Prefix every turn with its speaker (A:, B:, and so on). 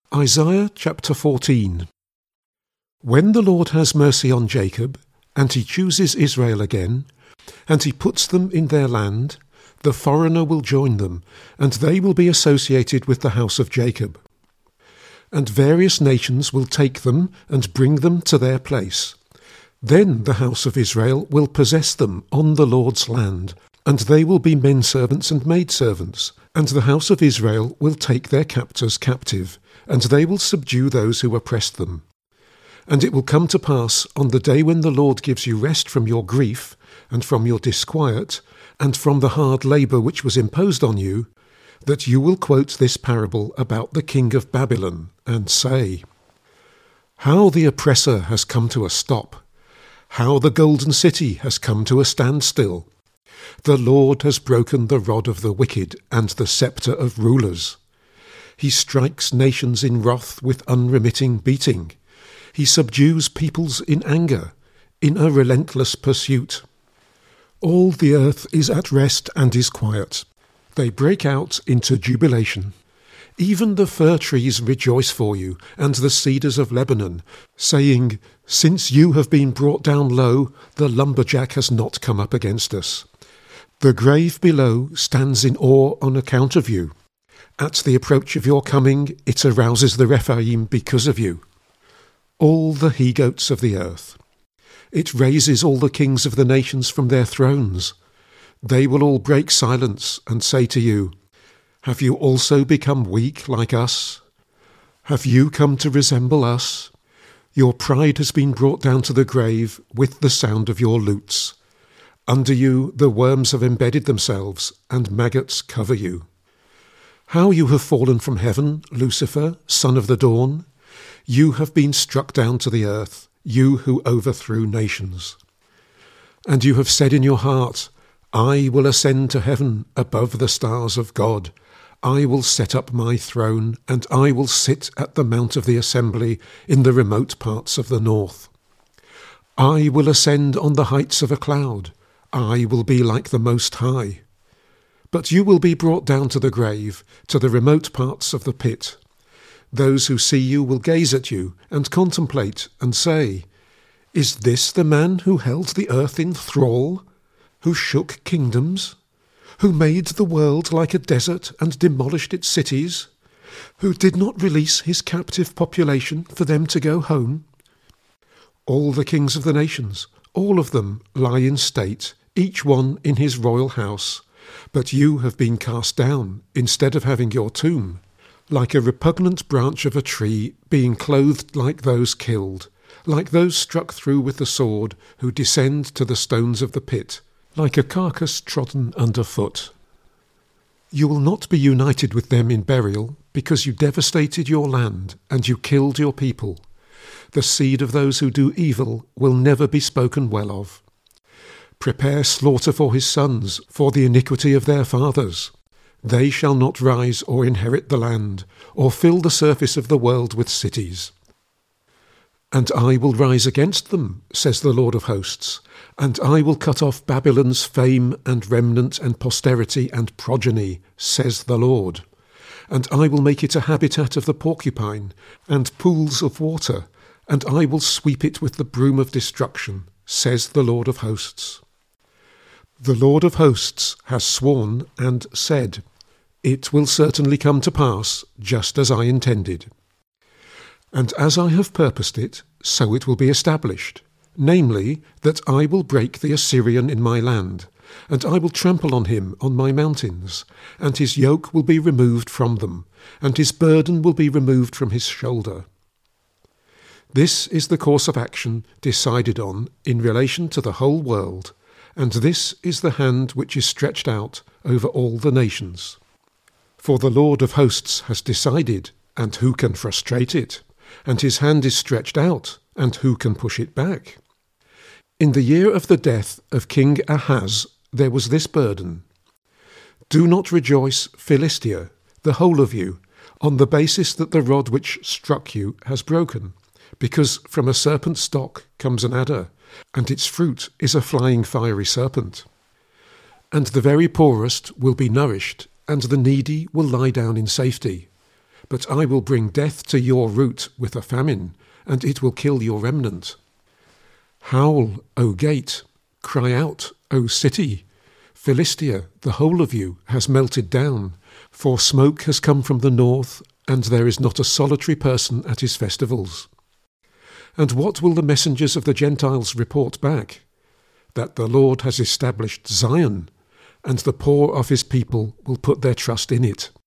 A: Isaiah chapter 14. When the Lord has mercy on Jacob, and he chooses Israel again, and he puts them in their land, the foreigner will join them, and they will be associated with the house of Jacob. And various nations will take them and bring them to their place. Then the house of Israel will possess them on the Lord's land, and they will be menservants and maidservants, and the house of Israel will take their captors captive, and they will subdue those who oppressed them. And it will come to pass on the day when the Lord gives you rest from your grief, and from your disquiet, and from the hard labour which was imposed on you, that you will quote this parable about the king of Babylon, and say, "How the oppressor has come to a stop! How the golden city has come to a standstill! The Lord has broken the rod of the wicked and the sceptre of rulers. He strikes nations in wrath with unremitting beating. He subdues peoples in anger, in a relentless pursuit. All the earth is at rest and is quiet. They break out into jubilation. Even the fir trees rejoice for you, and the cedars of Lebanon, saying, 'Since you have been brought down low, the lumberjack has not come up against us. The grave below stands in awe on account of you. At the approach of your coming, it arouses the Rephaim because of you. All the he-goats of the earth. It raises all the kings of the nations from their thrones. They will all break silence and say to you, 'Have you also become weak like us? Have you come to resemble us? Your pride has been brought down to the grave with the sound of your lutes. Under you the worms have embedded themselves, and maggots cover you. How you have fallen from heaven, Lucifer, son of the dawn! You have been struck down to the earth, you who overthrew nations. And you have said in your heart, I will ascend to heaven above the stars of God. I will set up my throne, and I will sit at the mount of the assembly in the remote parts of the north. I will ascend on the heights of a cloud. I will be like the Most High. But you will be brought down to the grave, to the remote parts of the pit. Those who see you will gaze at you and contemplate and say, 'Is this the man who held the earth in thrall, who shook kingdoms, who made the world like a desert and demolished its cities, who did not release his captive population for them to go home?' All the kings of the nations, all of them lie in state, each one in his royal house, but you have been cast down instead of having your tomb, like a repugnant branch of a tree being clothed like those killed, like those struck through with the sword who descend to the stones of the pit, like a carcass trodden underfoot. You will not be united with them in burial, because you devastated your land and you killed your people. The seed of those who do evil will never be spoken well of. Prepare slaughter for his sons, for the iniquity of their fathers. They shall not rise or inherit the land, or fill the surface of the world with cities. And I will rise against them, says the Lord of hosts, and I will cut off Babylon's fame and remnant and posterity and progeny, says the Lord. And I will make it a habitat of the porcupine, and pools of water, and I will sweep it with the broom of destruction, says the Lord of hosts. The Lord of hosts has sworn and said, it will certainly come to pass, just as I intended. And as I have purposed it, so it will be established, namely, that I will break the Assyrian in my land, and I will trample on him on my mountains, and his yoke will be removed from them, and his burden will be removed from his shoulder. This is the course of action decided on in relation to the whole world, and this is the hand which is stretched out over all the nations. For the Lord of hosts has decided, and who can frustrate it? And his hand is stretched out, and who can push it back? In the year of the death of King Ahaz there was this burden. Do not rejoice, Philistia, the whole of you, on the basis that the rod which struck you has broken, because from a serpent's stock comes an adder, and its fruit is a flying fiery serpent. And the very poorest will be nourished, and the needy will lie down in safety. but I will bring death to your root with a famine, and it will kill your remnant. Howl, O gate, cry out, O city. Philistia, the whole of you, has melted down, for smoke has come from the north, and there is not a solitary person at his festivals. And what will the messengers of the Gentiles report back? That the Lord has established Zion, and the poor of his people will put their trust in it.